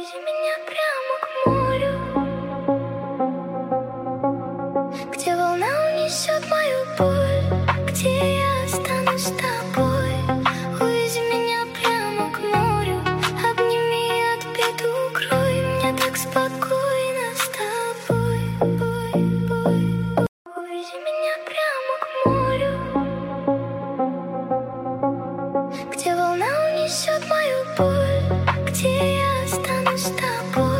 Увези меня прямо к морю, где волна унесет мою боль, где я останусь с тобой. Увези меня прямо к морю, обними, от бед укрой. Мне так спокойно с тобой. Увези меня прямо к морю, где волна унесет мою боль, где я останусь с тобой.